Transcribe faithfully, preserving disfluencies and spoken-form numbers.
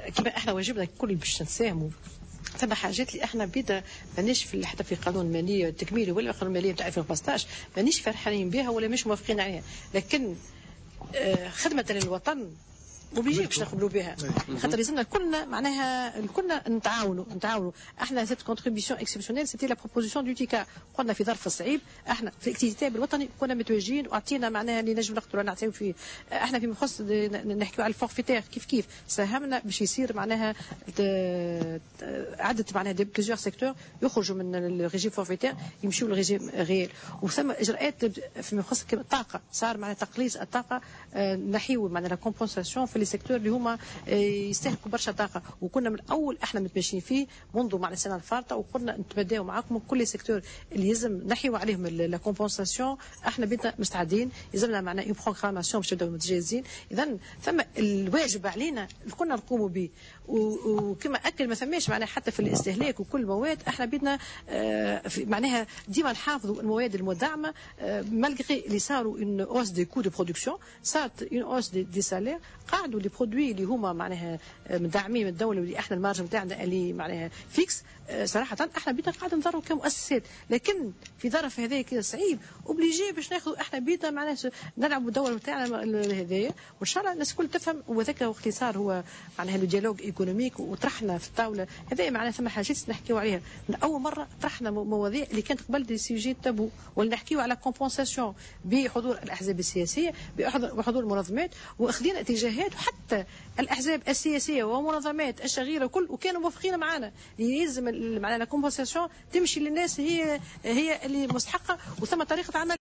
كما احنا واجبنا الكل باش نساهموا. ثم حاجات اللي احنا بدا مانيش في حتى في قانون الماليه التكميلي ولا القانون الماليه تاع ألفين وخمسطاش مانيش فرحانين بها ولا مش موافقين عليها، لكن خدمه للوطن وبيجي باش نقبلوا بها، خاطر لازمنا كلنا معناها كلنا نتعاونوا نتعاونوا. احنا سيت كونتريبيسيون اكسبسيونيل سيتي لا بروبوزيسيون دو تيكا، قلنا في ظرف الصعيب احنا في الاكتتاب الوطني كنا متواجدين واعطينا معناها اللي نجم نقدروا نعطيو فيه. احنا فيما يخص نحكيو على الفورفيتير كيف كيف ساهمنا باش يصير معناها عدد معناها دي بليزيور سيكتور يخرجوا من الريجيم فورفيتير يمشيوا للريجيم ريال، وثم اجراءات فيما يخص الطاقه صار معناها تقليص الطاقه، نحيو معناها لا كومبونساسيون في سيكتور اللي هما يستهلكوا برشا طاقه، وكنا من الاول احنا متماشيين فيه منذ مع السنه الفارطه، وقلنا نتباداو معاكم كل سيكتور اللي يلزم نحيوا عليهم لا كومبونساسيون احنا بدنا مستعدين، يلزمنا معنا اون بروغراماسيون باش نبداو متجهزين. اذا ثم الواجب علينا كنا نقوموا به، وكما اكد ما ثماش معناها حتى في الاستهلاك وكل المواد احنا بدنا آه معناها ديما نحافظوا المواد المدعمه مالغري اللي صاروا اون اوس دي كو دو برودكسيون صارت اون اوس دي, دي سالير، قاعدوا لي برودوي اللي هما معناها مدعمين من الدوله واللي احنا المارج نتاعنا اللي معناها فيكس، صراحه احنا بدنا قاعدين نضروا كمؤسسات، لكن في ظرف هذايا كذا صعيب اوبليجي باش ناخذ احنا بيتا معناها نلعبوا الدوله نتاعنا هذايا، وان شاء الله الناس الكل تفهم. وذاك وقت صار هو معناها لو ديالوج ايكونوميك وطرحنا في الطاوله هذايا معناها ثم حاجات نحكيو عليها من اول مره، طرحنا مواضيع اللي كانت قبل دي سيجي تابو، ولا نحكيو على كومبونساسيون بحضور الاحزاب السياسيه بحضور المنظمات، واخذين اتجاهات وحتى الاحزاب السياسيه ومنظمات الشغيره كل وكانوا موافقين معنا يلزم معنا لا كومبونساسيون تمشي للناس هي هي اللي مستحقه، وثم طريقه عمل